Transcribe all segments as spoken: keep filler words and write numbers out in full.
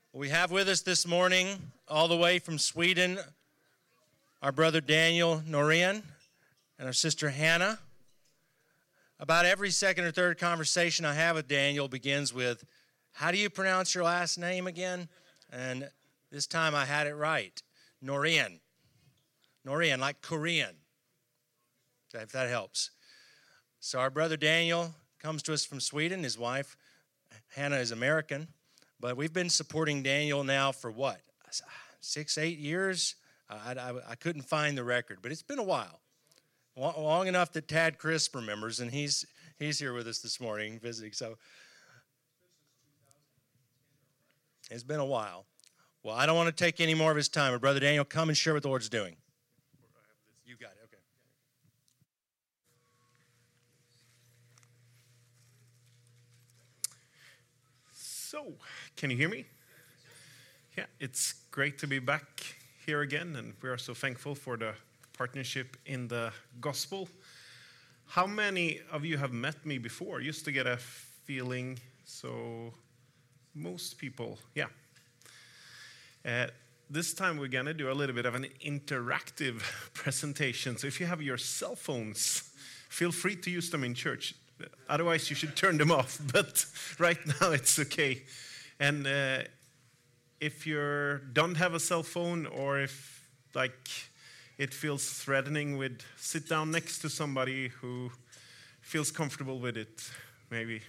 We have with us this morning, all the way from Sweden, our brother Daniel Norén and our sister Hannah. About every second or third conversation I have with Daniel begins with, how do you pronounce your last name again? And this time I had it right, Norén. Norén, like Korean, if that helps. So our brother Daniel comes to us from Sweden. His wife, Hannah, is American. But we've been supporting Daniel now for what? Six, eight years? I, I, I couldn't find the record, but it's been a while. Long enough that Tad Crisp remembers, and he's he's here with us this morning visiting. So it's been a while. Well, I don't want to take any more of his time. But Brother Daniel, come and share what the Lord's doing. You got it, okay. So, can you hear me? Yeah, it's great to be back here again, and we are so thankful for the partnership in the gospel. How many of you have met me before? Just to get a feeling. So, most people, yeah. Uh, this time we're going to do a little bit of an interactive presentation. So if you have your cell phones, feel free to use them in church. Otherwise, you should turn them off. But right now, it's okay. And uh, if you don't have a cell phone, or if like it feels threatening, with sit down next to somebody who feels comfortable with it, maybe.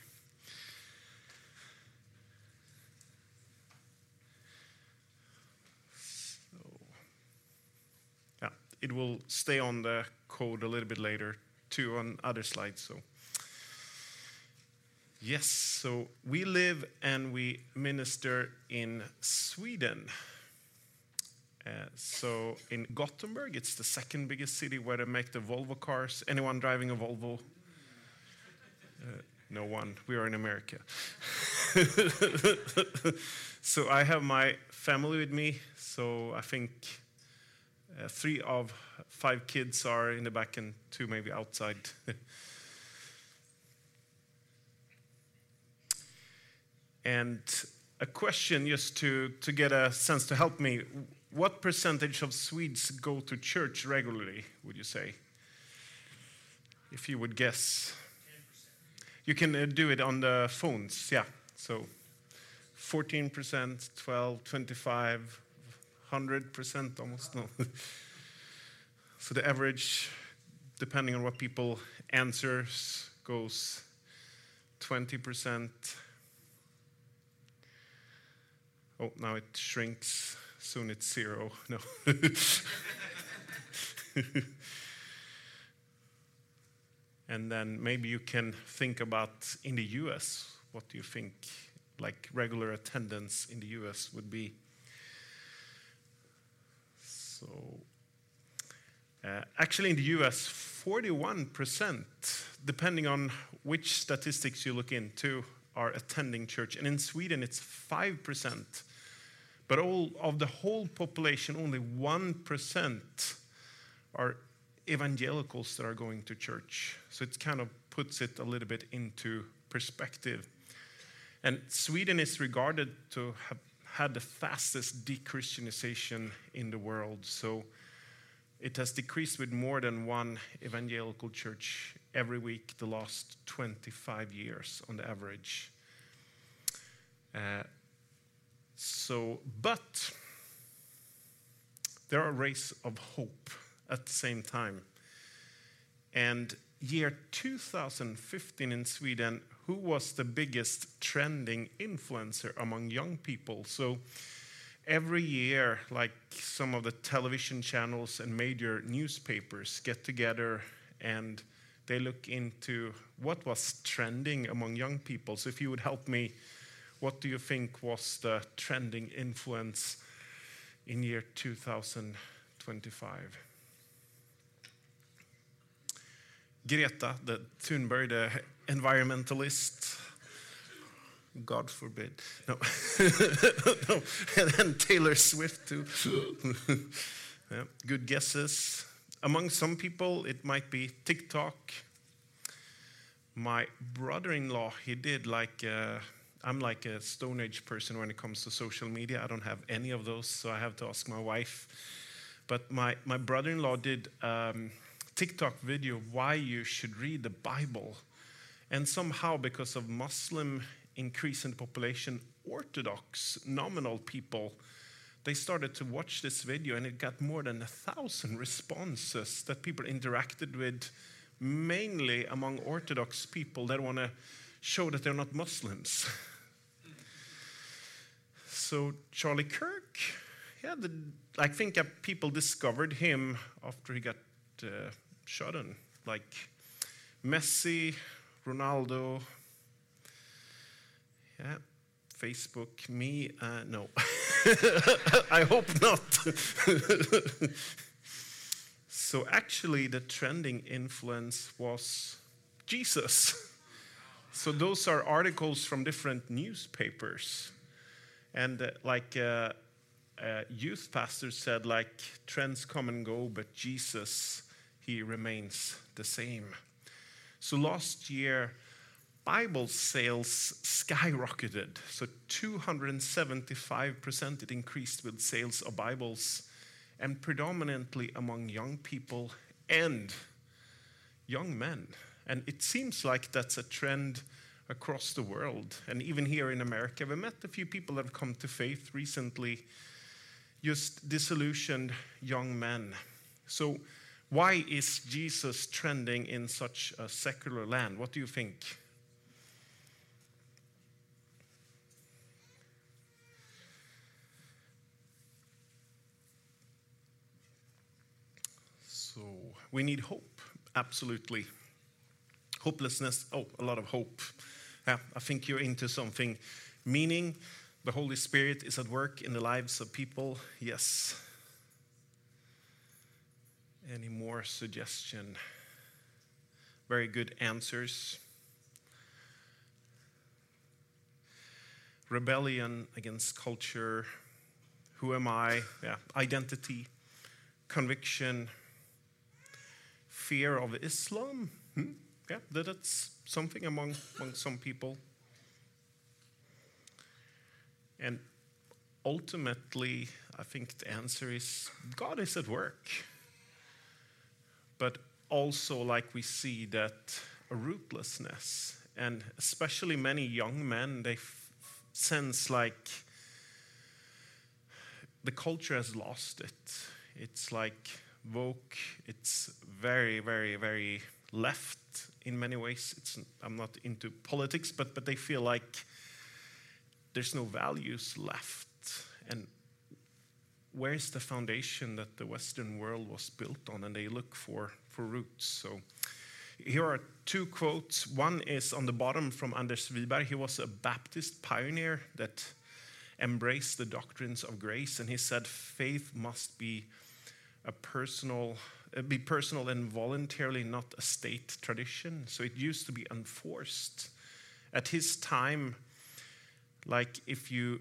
So, yeah, it will stay on the code a little bit later, too, on other slides. So. Yes, so we live and we minister in Sweden. Uh, so in Gothenburg, it's the second biggest city where they make the Volvo cars. Anyone driving a Volvo? Uh, no one. We are in America. So I have my family with me. So I think uh, three of five kids are in the back and two maybe outside. And a question just to, to get a sense, to help me. What percentage of Swedes go to church regularly, would you say? If you would guess. ten percent. You can uh, do it on the phones, yeah. So fourteen percent, twelve, twenty-five, one hundred percent almost, no. So the average, depending on what people answer, goes twenty percent. Oh, now it shrinks. Soon it's zero. No. And then maybe you can think about in the U S, what do you think like regular attendance in the U S would be? So, uh, actually in the U S, forty-one percent, depending on which statistics you look into, are attending church. And in Sweden, it's five percent. But all of the whole population, only one percent are evangelicals that are going to church. So it kind of puts it a little bit into perspective. And Sweden is regarded to have had the fastest de-Christianization in the world. So it has decreased with more than one evangelical church every week the last twenty-five years on the average. Uh, So, but there are rays of hope at the same time. And year two thousand fifteen in Sweden, who was the biggest trending influencer among young people? So every year, like some of the television channels and major newspapers get together and they look into what was trending among young people. So if you would help me, what do you think was the trending influence in year two thousand twenty-five? Greta the Thunberg, the environmentalist. God forbid. No. No. And then Taylor Swift too. Yeah, good guesses. Among some people, it might be TikTok. My brother-in-law, he did like a, I'm like a Stone Age person when it comes to social media. I don't have any of those, so I have to ask my wife. But my, my brother-in-law did um, TikTok video why you should read the Bible. And somehow, because of Muslim increase in the population, Orthodox nominal people, they started to watch this video, and it got more than a thousand responses that people interacted with, mainly among Orthodox people that want to show that they're not Muslims. So Charlie Kirk, yeah, the, I think uh, people discovered him after he got uh, shot on, like Messi, Ronaldo, yeah, Facebook, me, uh, no. I hope not. So actually the trending influence was Jesus. So those are articles from different newspapers. And uh, like uh, a youth pastor said, like, trends come and go, but Jesus, he remains the same. So last year, Bible sales skyrocketed. So two hundred seventy-five percent it increased with sales of Bibles, and predominantly among young people and young men. And it seems like that's a trend across the world. And even here in America, we met a few people that have come to faith recently, just disillusioned young men. So why is Jesus trending in such a secular land? What do you think? So we need hope, absolutely. Hopelessness, oh, a lot of hope. Yeah, I think you're into something. Meaning, the Holy Spirit is at work in the lives of people, yes. Any more suggestion? Very good answers. Rebellion against culture. Who am I? Yeah, identity, conviction, fear of Islam. Hmm? Yeah, that's something among, among some people. And ultimately, I think the answer is God is at work. But also, like, we see that a rootlessness, and especially many young men, they f- sense like the culture has lost it. It's like woke, it's very, very, very left in many ways. It's, I'm not into politics, but, but they feel like there's no values left. And where's the foundation that the Western world was built on? And they look for, for roots. So here are two quotes. One is on the bottom from Anders Wiberg. He was a Baptist pioneer that embraced the doctrines of grace. And he said, faith must be a personal, uh, be personal and voluntarily, not a state tradition. So it used to be enforced. At his time, like if you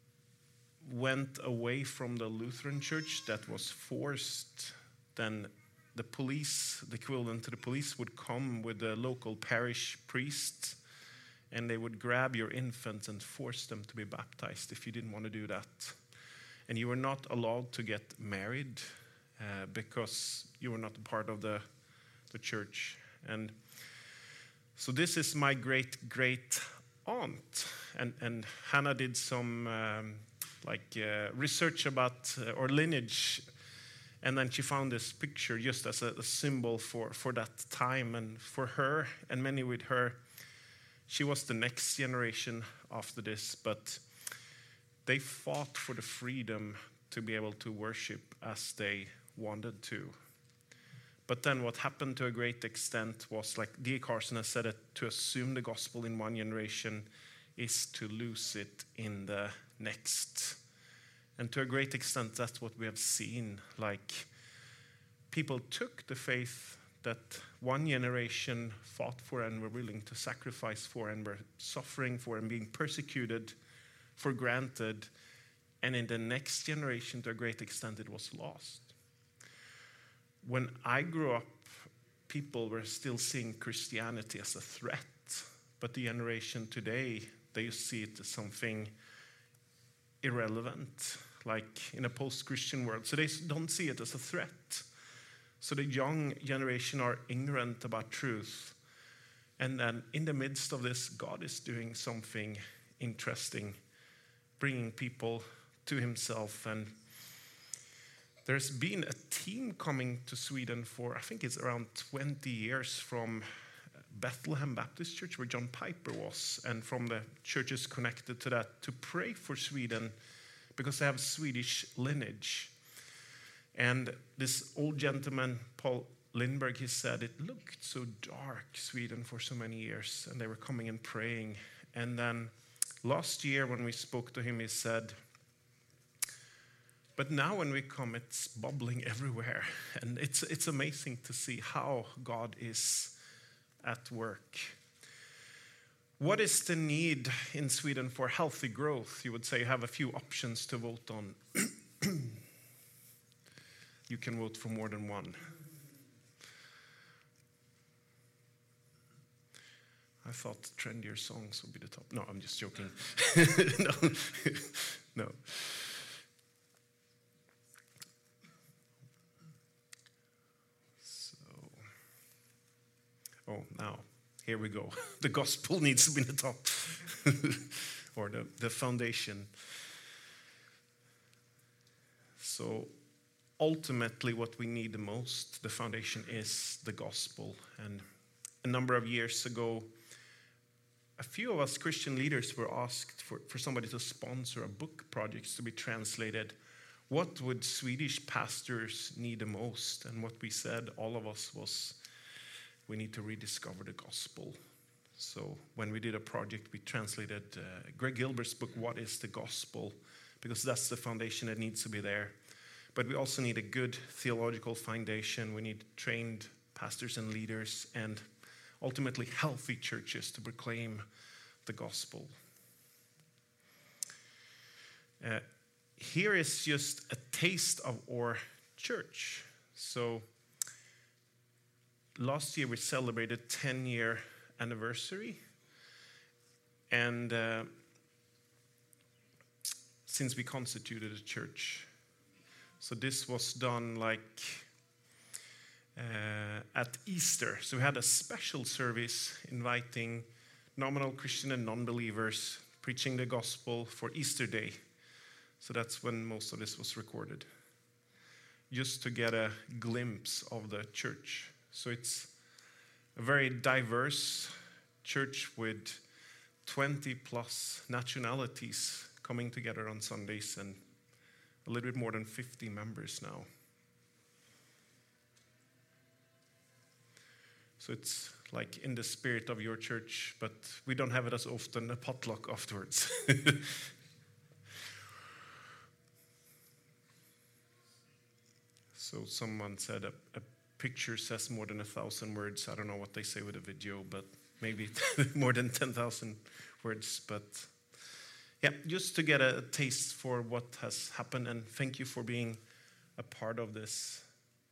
went away from the Lutheran church, that was forced, then the police, the equivalent to the police, would come with the local parish priest, and they would grab your infants and force them to be baptized if you didn't want to do that. And you were not allowed to get married uh, because you were not a part of the, the church. And so this is my great, great aunt. And, and Hannah did some um, like uh, research about uh, our lineage, and then she found this picture just as a, a symbol for, for that time. And for her, and many with her, she was the next generation after this, but they fought for the freedom to be able to worship as they wanted to. But then what happened to a great extent was, like D A Carson has said it, to assume the gospel in one generation is to lose it in the next. And to a great extent, that's what we have seen. Like, people took the faith that one generation fought for and were willing to sacrifice for and were suffering for and being persecuted for granted. And in the next generation, to a great extent, it was lost. When I grew up, people were still seeing Christianity as a threat. But the generation today, They just see it as something irrelevant, like in a post-Christian world. So they don't see it as a threat. So the young generation are ignorant about truth. And then in the midst of this, God is doing something interesting, bringing people to himself. And there's been a team coming to Sweden for, I think it's around twenty years, from Bethlehem Baptist Church, where John Piper was, and from the churches connected to that, to pray for Sweden because they have Swedish lineage. And this old gentleman, Paul Lindberg, he said it looked so dark, Sweden, for so many years, and they were coming and praying. And then last year when we spoke to him, he said, but now when we come, it's bubbling everywhere. And it's, it's amazing to see how God is at work. What is the need in Sweden for healthy growth? You would say you have a few options to vote on. You can vote for more than one. I thought trendier songs would be the top. No, I'm just joking. no. no. So, oh, now, here we go. The gospel needs to be the top, or the, the foundation. So, ultimately, what we need the most, the foundation, is the gospel. And a number of years ago, a few of us Christian leaders were asked for, for somebody to sponsor a book project to be translated. What would Swedish pastors need the most? And what we said, all of us, was we need to rediscover the gospel. So when we did a project, we translated uh, Greg Gilbert's book, What is the Gospel? Because that's the foundation that needs to be there. But we also need a good theological foundation. We need trained pastors and leaders, and ultimately healthy churches to proclaim the gospel. Uh, here is just a taste of our church. So last year we celebrated ten-year anniversary, and uh, since we constituted a church. So this was done like uh, at Easter. So we had a special service inviting nominal Christian and non-believers, preaching the gospel for Easter Day. So that's when most of this was recorded, just to get a glimpse of the church. So it's a very diverse church with twenty plus nationalities coming together on Sundays, and a little bit more than fifty members now. So it's like in the spirit of your church, but we don't have it as often, a potluck afterwards. So someone said a, a picture says more than a thousand words. I don't know what they say with a video, but maybe more than ten thousand words. But yeah, just to get a taste for what has happened, and thank you for being a part of this.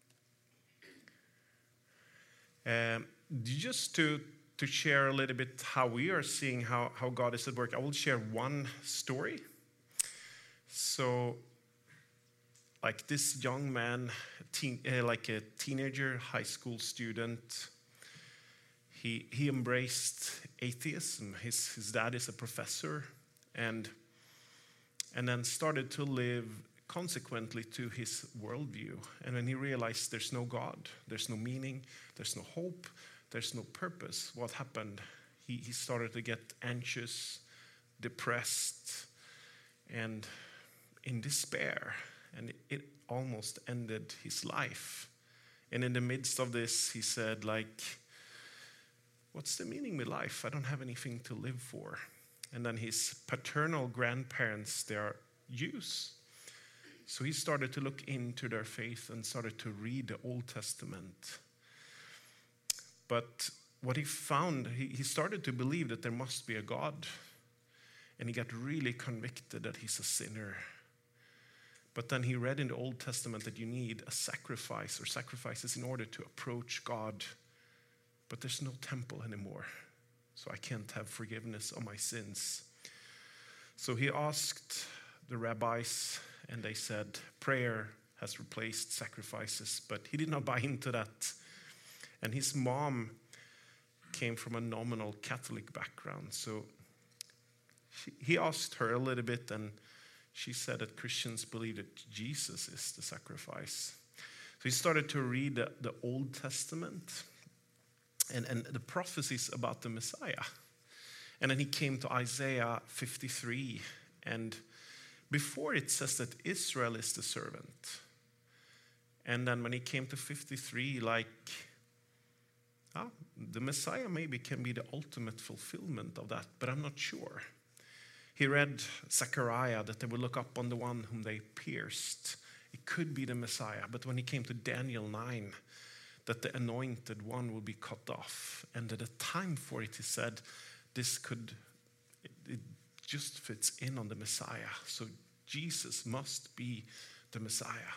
Um, just to, to share a little bit how we are seeing how, how God is at work, I will share one story. So, like this young man, teen, uh, like a teenager, high school student, he, he embraced atheism. His, his dad is a professor. And, and then started to live consequently to his worldview. And when he realized there's no God, there's no meaning, there's no hope, there's no purpose, what happened? He, he started to get anxious, depressed, and in despair. And it, it almost ended his life. And in the midst of this, he said, like, what's the meaning of life? I don't have anything to live for. And then his paternal grandparents, they are Jews. So he started to look into their faith and started to read the Old Testament. But what he found, he, he started to believe that there must be a God. And he got really convicted that he's a sinner. But then he read in the Old Testament that you need a sacrifice or sacrifices in order to approach God. But there's no temple anymore. So I can't have forgiveness of my sins. So he asked the rabbis, and they said, prayer has replaced sacrifices, but he did not buy into that. And his mom came from a nominal Catholic background, so she, he asked her a little bit, and she said that Christians believe that Jesus is the sacrifice. So he started to read the, the Old Testament and, and the prophecies about the Messiah. And then he came to Isaiah fifty-three, and before it says that Israel is the servant. And then when he came to fifty-three, like, oh, the Messiah maybe can be the ultimate fulfillment of that, but I'm not sure. He read Zechariah, that they would look up on the one whom they pierced. It could be the Messiah, but when he came to Daniel nine, that the anointed one will be cut off. And at the time for it, he said, this could, it, it just fits in on the Messiah. So Jesus must be the Messiah.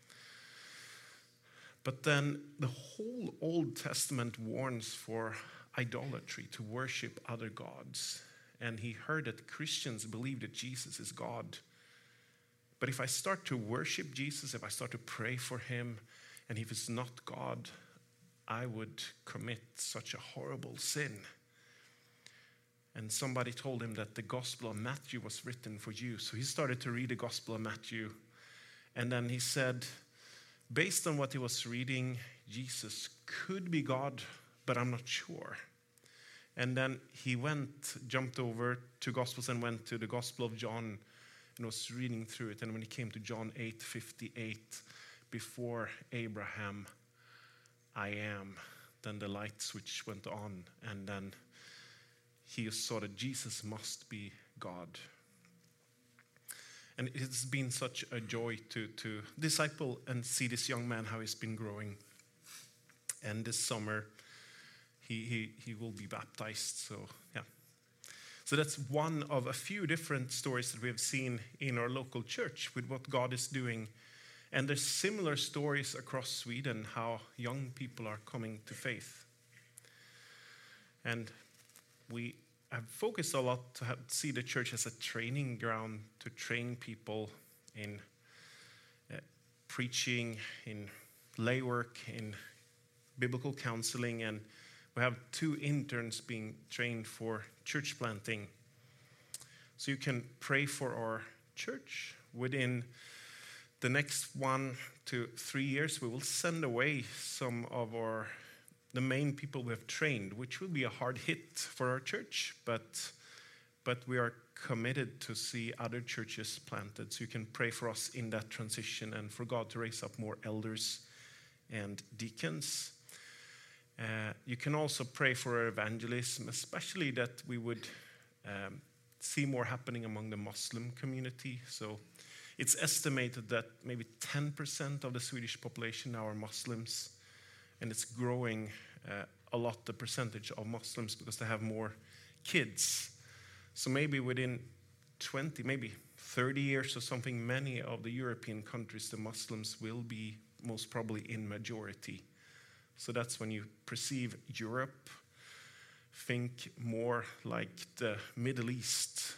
But then the whole Old Testament warns for idolatry, to worship other gods. And he heard that Christians believe that Jesus is God. But if I start to worship Jesus, if I start to pray for him, and if it's not God, I would commit such a horrible sin. And somebody told him that the Gospel of Matthew was written for you. So he started to read the Gospel of Matthew. And then he said, based on what he was reading, Jesus could be God, but I'm not sure. And then he went, jumped over to Gospels and went to the Gospel of John and was reading through it. And when he came to John eight fifty-eight, before Abraham, I am, then the light switch went on. And then he saw that Jesus must be God. And it's been such a joy to, to disciple and see this young man, how he's been growing. And this summer, he, he, he will be baptized. So, yeah. So that's one of a few different stories that we have seen in our local church with what God is doing. And there's similar stories across Sweden, how young people are coming to faith. And we have focused a lot to have, see the church as a training ground to train people in uh, preaching, in lay work, in biblical counseling, and we have two interns being trained for church planting. So you can pray for our church. Within the next one to three years, we will send away some of our the main people we have trained, which will be a hard hit for our church, but, but we are committed to see other churches planted. So you can pray for us in that transition and for God to raise up more elders and deacons. Uh, you can also pray for our evangelism, especially that we would um, see more happening among the Muslim community. So it's estimated that maybe ten percent of the Swedish population now are Muslims. And it's growing uh, a lot, the percentage of Muslims, because they have more kids. So maybe within twenty, maybe thirty years or something, many of the European countries, the Muslims will be most probably in majority. So that's when you perceive Europe, think more like the Middle East.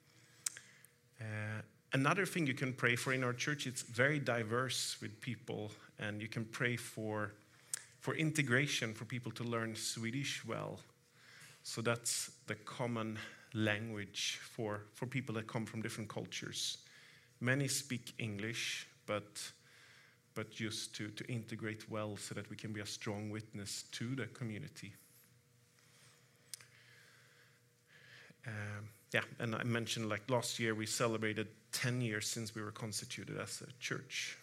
Uh, another thing you can pray for in our church, it's very diverse with people, and you can pray for for integration, for people to learn Swedish well. So that's the common language for, for people that come from different cultures. Many speak English, but, but just to, to integrate well so that we can be a strong witness to the community. Um, yeah, and I mentioned like last year we celebrated ten years since we were constituted as a church.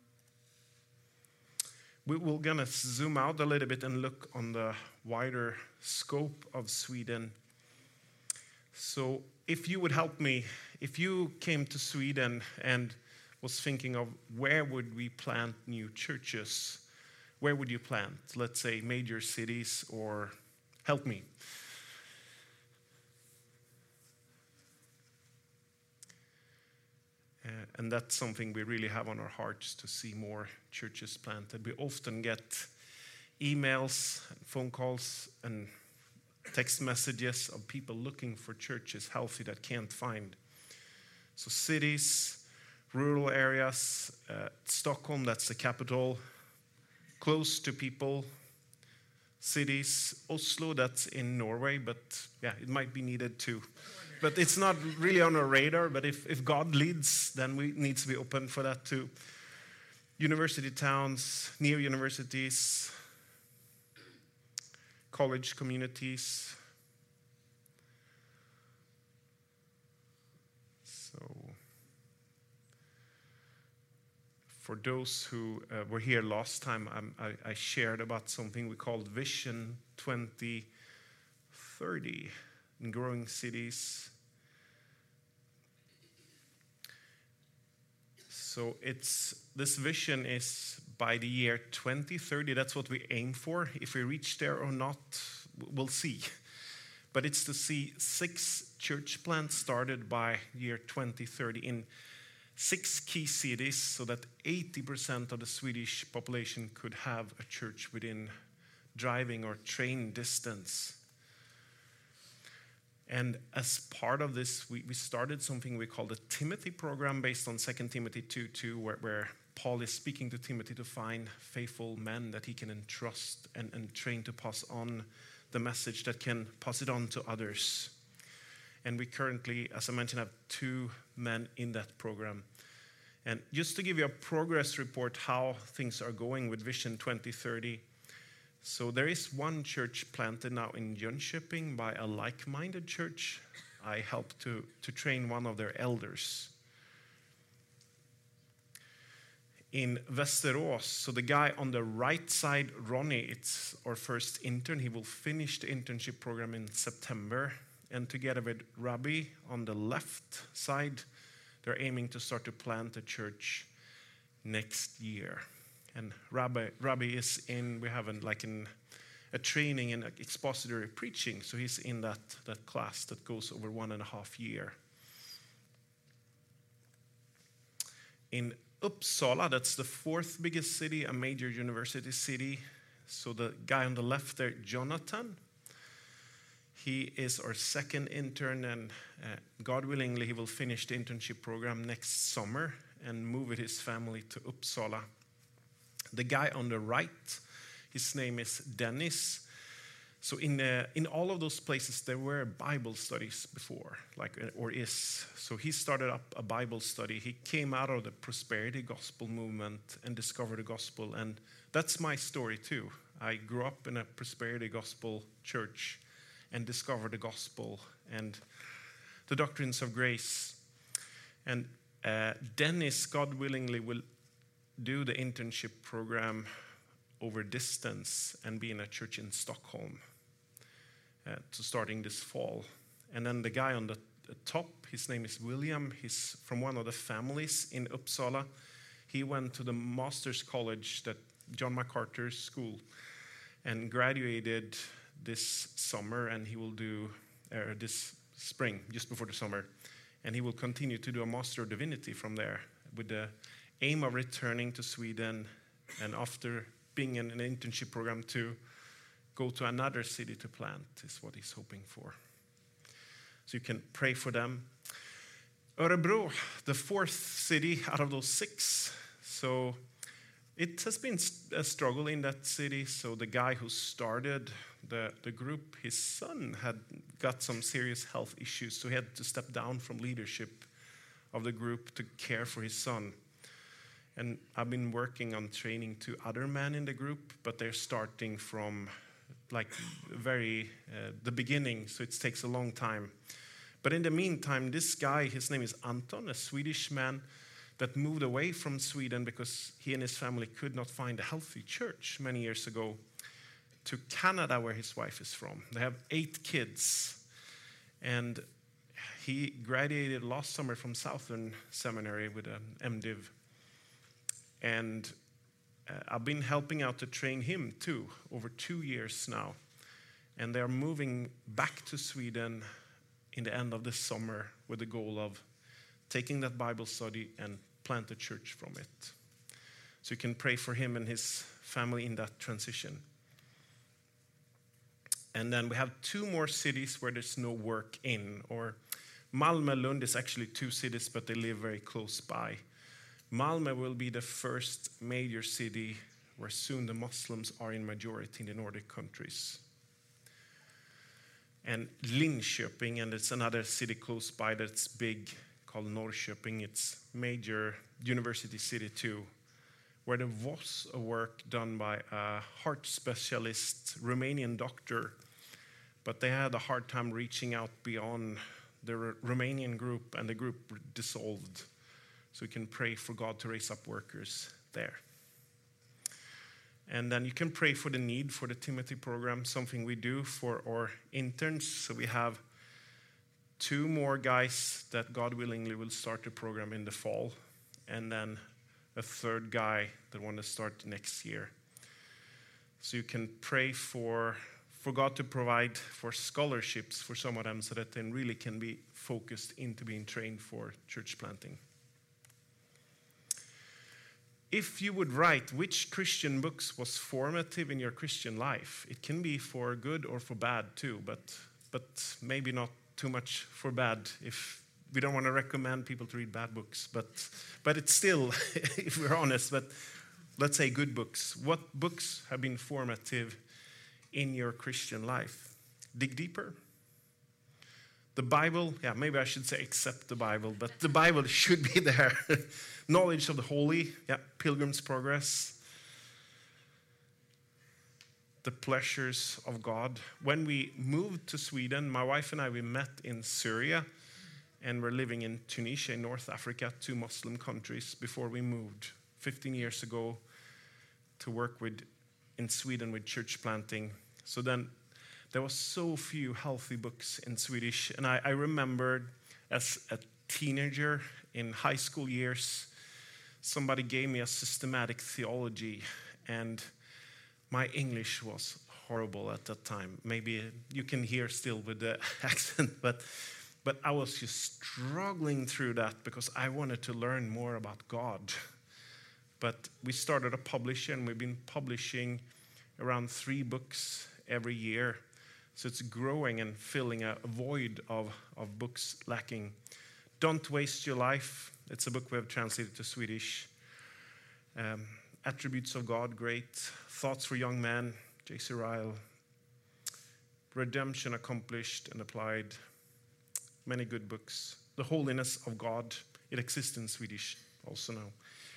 We're going to zoom out a little bit and look on the wider scope of Sweden. So if you would help me, if you came to Sweden and was thinking of where would we plant new churches, where would you plant? Let's say major cities, or help me. Uh, and that's something we really have on our hearts, to see more churches planted. We often get emails, and phone calls, and text messages of people looking for churches healthy that can't find. So cities, rural areas, uh, Stockholm, that's the capital, close to people. Cities, Oslo, that's in Norway, but yeah, it might be needed too. But it's not really on our radar, but if, if God leads, then we need to be open for that too. University towns, near universities, college communities. So, for those who uh, were here last time, um, I, I shared about something we called Vision twenty thirty in growing cities. So it's this vision is by the year twenty thirty. That's what we aim for. If we reach there or not, we'll see. But it's to see six church plants started by year twenty thirty in six key cities, so that eighty percent of the Swedish population could have a church within driving or train distance. And as part of this, we, we started something we call the Timothy program, based on Second Timothy two two, where, where Paul is speaking to Timothy to find faithful men that he can entrust and, and train to pass on the message, that can pass it on to others. And we currently, as I mentioned, have two men in that program. And just to give you a progress report how things are going with Vision twenty thirty, so there is one church planted now in Jönköping by a like-minded church. I helped to, to train one of their elders. In Västerås, so the guy on the right side, Ronnie, it's our first intern. He will finish the internship program in September. And together with Rabbi on the left side, they're aiming to start to plant a church next year. And Rabbi, Rabbi is in, we have an, like an, a training in expository preaching, so he's in that, that class that goes over one and a half year. In Uppsala, that's the fourth biggest city, a major university city. So the guy on the left there, Jonathan, he is our second intern, and uh, God willingly, he will finish the internship program next summer and move with his family to Uppsala. The guy on the right, his name is Dennis. So in uh, in all of those places, there were Bible studies before, like or is. So he started up a Bible study. He came out of the prosperity gospel movement and discovered the gospel. And that's my story too. I grew up in a prosperity gospel church and discovered the gospel and the doctrines of grace. And uh, Dennis, God willingly, will do the internship program over distance and be in a church in Stockholm uh, to starting this fall. And then the guy on the, the top, his name is William. He's from one of the families in Uppsala. He went to the master's college, that John MacArthur's school, and graduated this summer, and he will do uh, this spring, just before the summer, and he will continue to do a Master of Divinity from there with the aim of returning to Sweden, and after being in an internship program to go to another city to plant is what he's hoping for. So you can pray for them. Örebro, the fourth city out of those six. So it has been a struggle in that city. So the guy who started the, the group, his son had got some serious health issues, so he had to step down from leadership of the group to care for his son. And I've been working on training two other men in the group, but they're starting from like very uh, the beginning, so it takes a long time. But in the meantime, this guy, his name is Anton, a Swedish man that moved away from Sweden because he and his family could not find a healthy church many years ago, to Canada, where his wife is from. They have eight kids, and he graduated last summer from Southern Seminary with an MDiv. And uh, I've been helping out to train him too, over two years now. And they're moving back to Sweden in the end of this summer with the goal of taking that Bible study and plant a church from it. So you can pray for him and his family in that transition. And then we have two more cities where there's no work in, or Malmö, Lund is actually two cities, but they live very close by. Malmö will be the first major city where soon the Muslims are in majority in the Nordic countries. And Linköping, and it's another city close by that's big, called Norrköping. It's major university city too, where there was a work done by a heart specialist, Romanian doctor, but they had a hard time reaching out beyond the R- Romanian group, and the group dissolved. So you can pray for God to raise up workers there. And then you can pray for the need for the Timothy program, something we do for our interns. So we have two more guys that God willingly will start the program in the fall, and then a third guy that want to start next year. So you can pray for, for God to provide for scholarships for some of them so that they really can be focused into being trained for church planting. If you would write which Christian books was formative in your Christian life, it can be for good or for bad too, but, but maybe not too much for bad. If we don't want to recommend people to read bad books, but, but it's still, if we're honest, but let's say good books. What books have been formative in your Christian life? Dig deeper. The Bible, yeah, maybe I should say except the Bible, but the Bible should be there. Knowledge of the Holy, yeah, Pilgrim's Progress. The Pleasures of God. When we moved to Sweden, my wife and I, we met in Syria, and we're living in Tunisia, in North Africa, two Muslim countries, before we moved fifteen years ago to work with in Sweden with church planting. So then there was so few healthy books in Swedish, and I, I remembered as a teenager in high school years, somebody gave me a systematic theology, and my English was horrible at that time. Maybe you can hear still with the accent, but but I was just struggling through that because I wanted to learn more about God. But we started a publisher, and we've been publishing around three books every year. So it's growing and filling a void of, of books lacking. Don't Waste Your Life. It's a book we have translated to Swedish. Um, Attributes of God, great. Thoughts for Young Men, J C Ryle. Redemption Accomplished and Applied. Many good books. The Holiness of God. It exists in Swedish also now.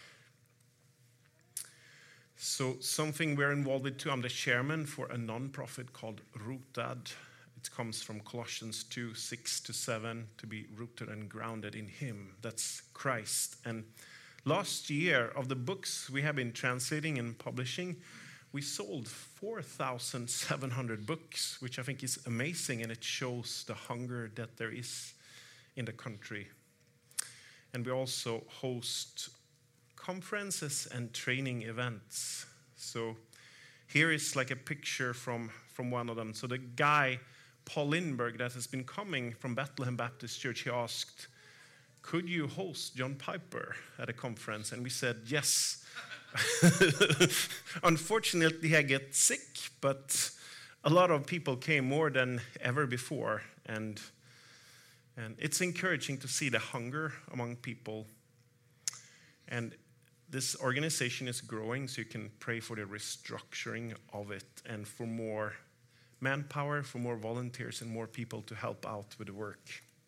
So something we're involved with too. I'm the chairman for a non-profit called Rotad. It comes from Colossians two, six to seven, to be rooted and grounded in Him. That's Christ. And last year, of the books we have been translating and publishing, we sold four thousand seven hundred books, which I think is amazing, and it shows the hunger that there is in the country. And we also host conferences and training events. So here is like a picture from, from one of them. So the guy, Paul Lindberg, that has been coming from Bethlehem Baptist Church, he asked, could you host John Piper at a conference? And we said, yes. Unfortunately, I get sick, but a lot of people came more than ever before. And, and it's encouraging to see the hunger among people. And this organization is growing, so you can pray for the restructuring of it and for more manpower, for more volunteers, and more people to help out with the work.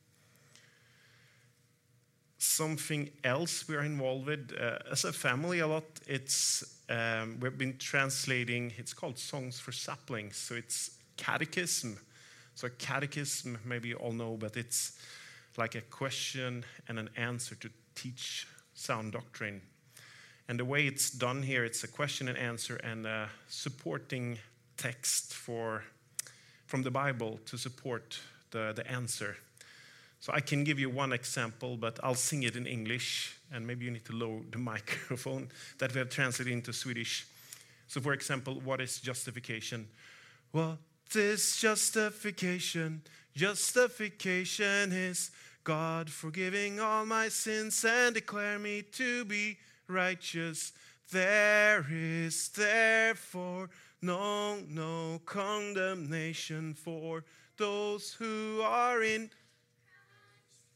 Something else we are involved with uh, as a family a lot, it's um, we've been translating, it's called Songs for Saplings, so it's catechism. So catechism, maybe you all know, but it's like a question and an answer to teach sound doctrine. And the way it's done here, it's a question and answer and a supporting text for, from the Bible to support the, the answer. So I can give you one example, but I'll sing it in English, and maybe you need to lower the microphone that we have translated into Swedish. So for example, what is justification? What is justification? Justification is God forgiving all my sins and declare me to be righteous. There is therefore no, no condemnation for those who are in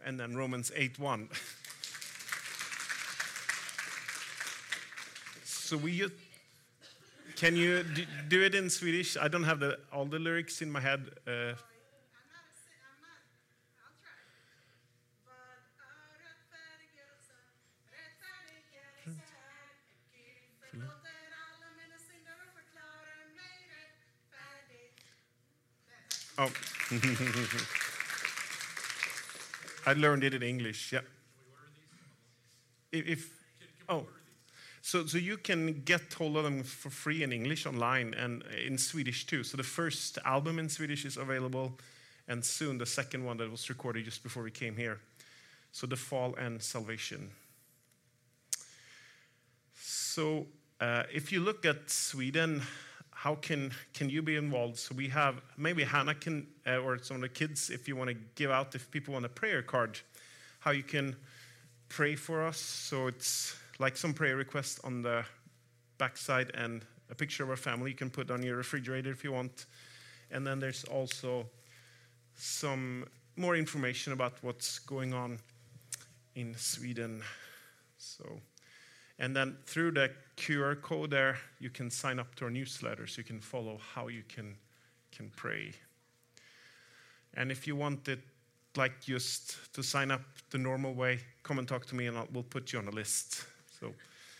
and then Romans eight one. So we just, can you d- do it in Swedish? I don't have the, all the lyrics in my head. Uh, oh. I learned it in English, yeah. If, if oh. So, so you can get hold of them for free in English online and in Swedish too. So the first album in Swedish is available, and soon the second one that was recorded just before we came here. So The Fall and Salvation. So uh, if you look at Sweden, how can, can you be involved? So we have, maybe Hannah can, uh, or some of the kids, if you want to give out, if people want a prayer card, how you can pray for us. So it's like some prayer requests on the backside and a picture of our family you can put on your refrigerator if you want. And then there's also some more information about what's going on in Sweden. So, and then through the Q R code there, you can sign up to our newsletter so you can follow how you can, can pray. And if you want it like just to sign up the normal way, come and talk to me and I'll, we'll put you on a list. So,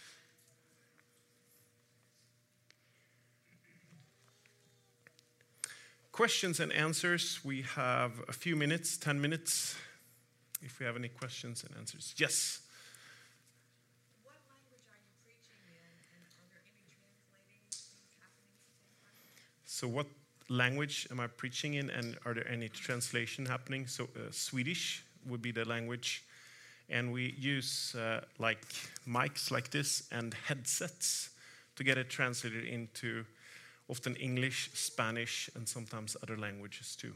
questions and answers. We have a few minutes, ten minutes, if we have any questions and answers. Yes? What language are you preaching in, and are there any translating things happening at the same time? So what language am I preaching in, and are there any translation happening? So uh, Swedish would be the language. And we use uh, like mics like this and headsets to get it translated into often English, Spanish, and sometimes other languages too.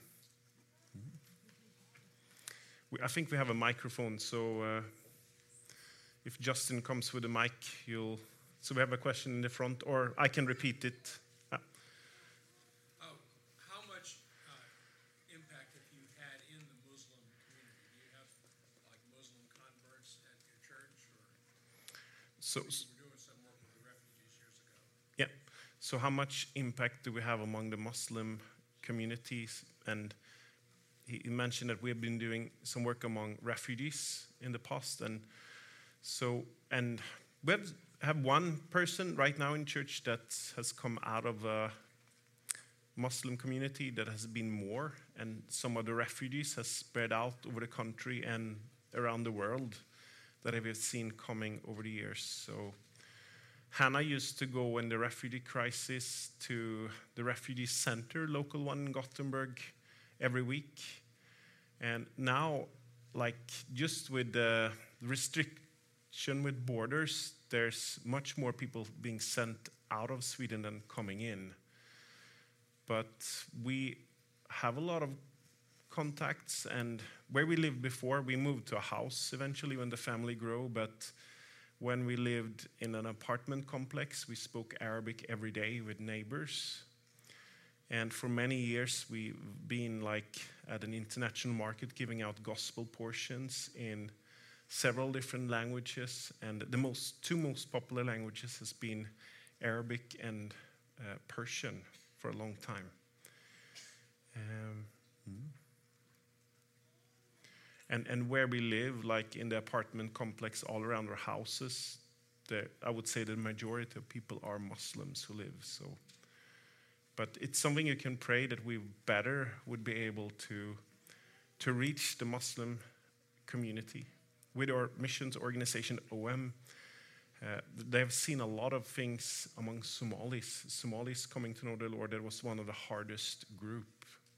We, I think we have a microphone, so uh, if Justin comes with a mic, you'll... So we have a question in the front, or I can repeat it. Uh, Oh, how much uh, impact have you had in the Muslim community? Do you have like Muslim converts at your church, or so, you were doing some work with the refugees years ago? yeah. So how much impact do we have among the Muslim communities? And he mentioned that we have been doing some work among refugees in the past, and so and we have, have one person right now in church that has come out of a Muslim community that has been more, and some of the refugees has spread out over the country and around the world that I have seen coming over the years. So Hannah used to go in the refugee crisis to the refugee center, local one in Gothenburg, every week. And now, like just with the restriction with borders, there's much more people being sent out of Sweden than coming in. But we have a lot of contacts, and where we lived before, we moved to a house eventually when the family grew, but when we lived in an apartment complex, we spoke Arabic every day with neighbors. And for many years, we've been like at an international market giving out gospel portions in several different languages. And the most two most popular languages has been Arabic and uh, Persian for a long time. Um, And, and where we live, like in the apartment complex all around our houses, the, I would say the majority of people are Muslims who live. So, but it's something you can pray that we better would be able to, to reach the Muslim community. With our missions organization, O M, uh, they have seen a lot of things among Somalis. Somalis coming to know the Lord, that was one of the hardest group.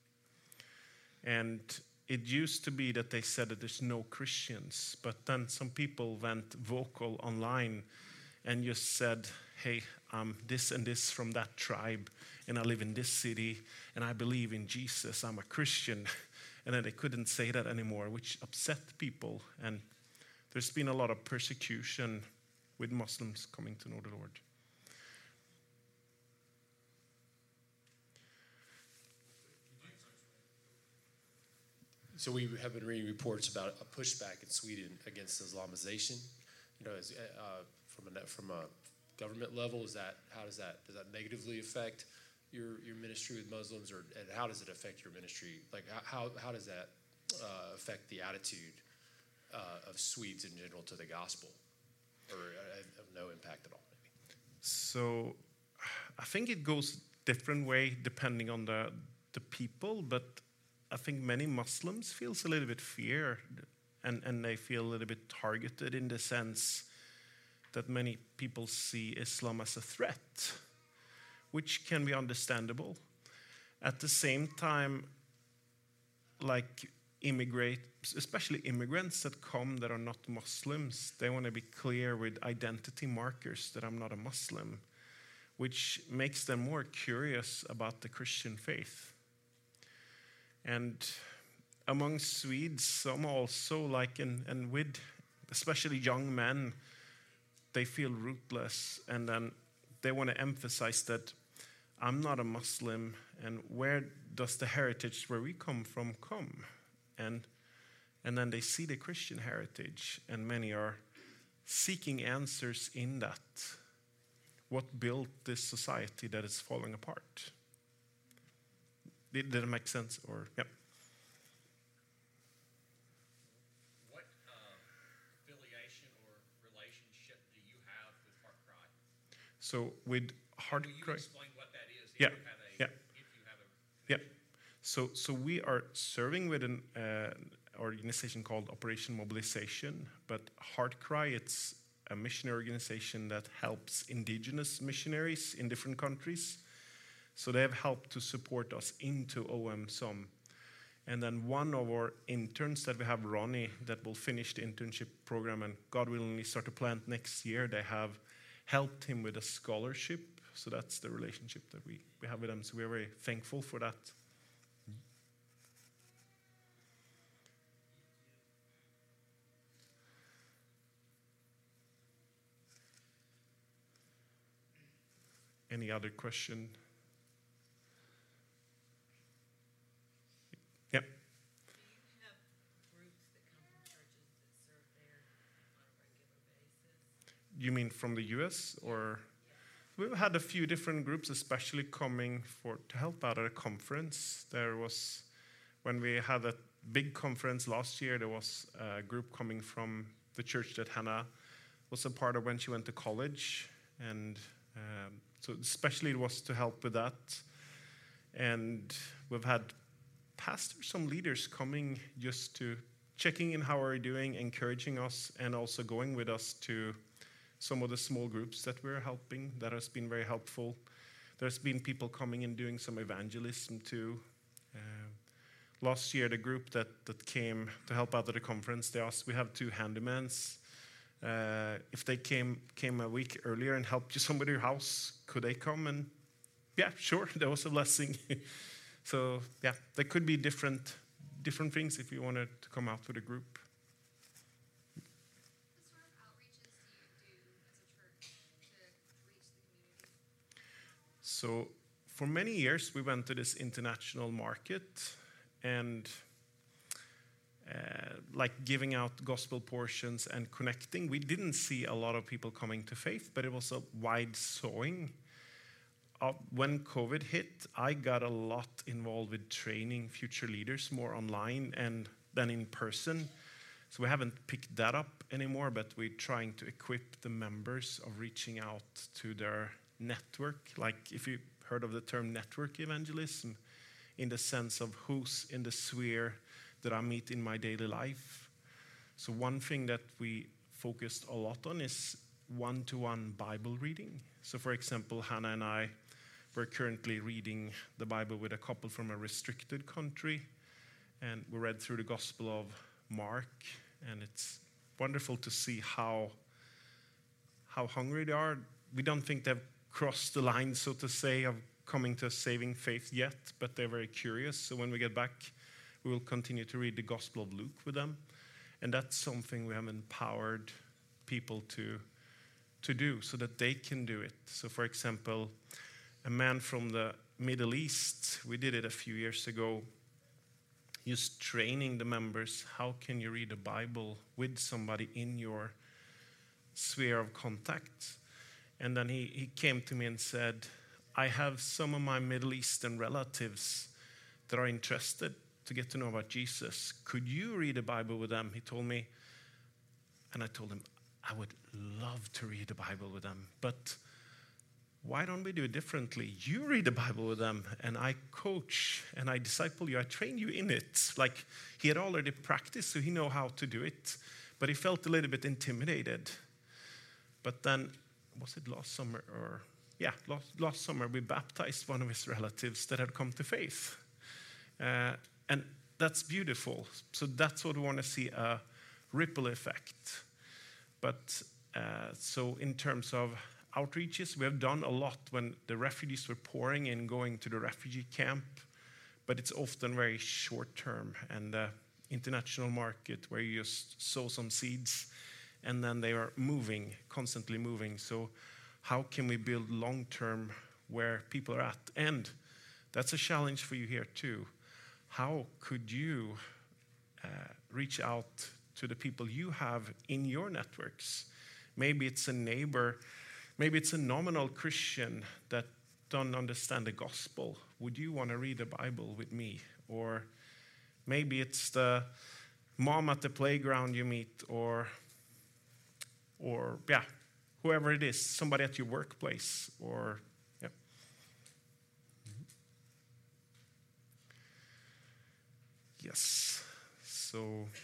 And it used to be that they said that there's no Christians, but then some people went vocal online and just said, hey, I'm this and this from that tribe, and I live in this city, and I believe in Jesus, I'm a Christian. And then they couldn't say that anymore, which upset people. And there's been a lot of persecution with Muslims coming to know the Lord. So we have been reading reports about a pushback in Sweden against Islamization. You know, as, uh, from a from a government level, is that how does that does that negatively affect your your ministry with Muslims, or and how does it affect your ministry? Like how how does that uh, affect the attitude uh, of Swedes in general to the gospel, or uh, of no impact at all? Maybe. So, I think it goes different way depending on the the people, but I think many Muslims feels a little bit fear, and and they feel a little bit targeted in the sense that many people see Islam as a threat, which can be understandable. At the same time, like immigrants, especially immigrants that come that are not Muslims, they want to be clear with identity markers that I'm not a Muslim, which makes them more curious about the Christian faith. And among Swedes, some also like, and, and with especially young men, they feel rootless, and then they want to emphasize that I'm not a Muslim, and where does the heritage where we come from come? And, and then they see the Christian heritage, and many are seeking answers in that. What built this society that is falling apart? Did, did it make sense? Or yeah. What uh, affiliation or relationship do you have with HeartCry? So with Will you HeartCry, explain what that is? If Yeah, you have a, yeah. If you have a yeah. connection? So so we are serving with an uh, organization called Operation Mobilization, but HeartCry, it's a missionary organization that helps indigenous missionaries in different countries. So they have helped to support us into O M some. And then one of our interns that we have, Ronnie, that will finish the internship program and God willingly start to plant next year, they have helped him with a scholarship. So that's the relationship that we, we have with them. So we're very thankful for that. Any other question? Yep. Do you have groups that come from churches that serve there on a regular basis? You mean from the U S or? We've had a few different groups, especially coming for to help out at a conference. There was, when we had a big conference last year, there was a group coming from the church that Hannah was a part of when she went to college, and um, so especially it was to help with that. And we've had pastors, some leaders coming just to checking in how are we doing, encouraging us, and also going with us to some of the small groups that we're helping. That has been very helpful. There's been people coming and doing some evangelism too. Uh, last year, the group that, that came to help out at the conference, they asked, we have two handymans. Uh, if they came came a week earlier and helped you somebody at your house, could they come? And yeah, sure, that was a blessing. So yeah, there could be different different things if you wanted to come out with a group. What sort of outreaches do you do as a church to reach the community? So for many years, we went to this international market and uh, like giving out gospel portions and connecting. We didn't see a lot of people coming to faith, but it was a wide sowing. Uh, when COVID hit, I got a lot involved with training future leaders more online and than in person. So we haven't picked that up anymore, but we're trying to equip the members of reaching out to their network. Like if you heard of the term network evangelism, in the sense of who's in the sphere that I meet in my daily life. So one thing that we focused a lot on is one-to-one Bible reading. So for example, Hannah and I, we're currently reading the Bible with a couple from a restricted country, and we read through the Gospel of Mark, and it's wonderful to see how, how hungry they are. We don't think they've crossed the line, so to say, of coming to a saving faith yet, but they're very curious. So when we get back, we will continue to read the Gospel of Luke with them. And that's something we have empowered people to, to do so that they can do it. So for example, a man from the Middle East, we did it a few years ago. just training the members. How can you read the Bible with somebody in your sphere of contact? And then he, he came to me and said, I have some of my Middle Eastern relatives that are interested to get to know about Jesus. Could you read the Bible with them? He told me. And I told him, I would love to read the Bible with them, but why don't we do it differently? You read the Bible with them, and I coach, and I disciple you. I train you in it. Like, he had already practiced, so he know how to do it, but he felt a little bit intimidated. But then, was it last summer? Or yeah, last, last summer, we baptized one of his relatives that had come to faith. Uh, and that's beautiful. So that's what we want to see, a ripple effect. But uh, so in terms of outreaches, we have done a lot when the refugees were pouring in, going to the refugee camp, but it's often very short term, and the international market where you just sow some seeds and then they are moving, constantly moving. So how can we build long term where people are at? And that's a challenge for you here too. How could you uh, reach out to the people you have in your networks? Maybe it's a neighbor, maybe it's a nominal Christian that don't understand the gospel. Would you want to read the Bible with me? Or maybe it's the mom at the playground you meet, or, or yeah, whoever it is, somebody at your workplace, or yeah. Yes, so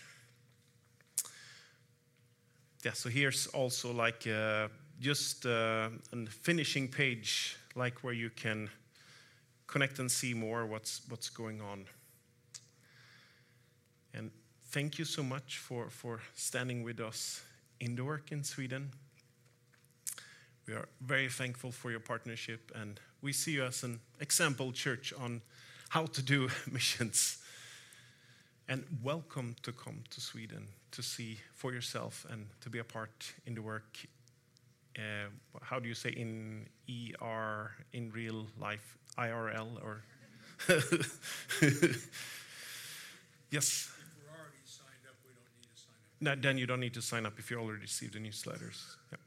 yeah, so here's also like uh, just uh, a finishing page, like where you can connect and see more what's what's going on. And thank you so much for, for standing with us in the work in Sweden. We are very thankful for your partnership, and we see you as an example church on how to do missions. And welcome to come to Sweden to see for yourself and to be a part in the work. Uh, how do you say in E R, in real life, I R L, or? Yes? If we're already signed up, we don't need to sign up. No, then you don't need to sign up if you already received the newsletters. Yeah.